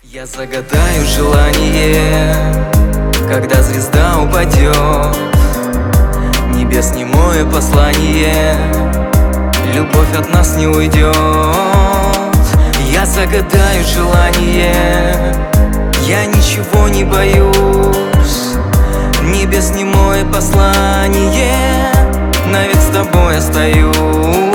Я загадаю желание, когда звезда упадет, небес немое послание, любовь от нас не уйдет. Я загадаю желание, я ничего не боюсь, небес немое послание, навек с тобой остаюсь.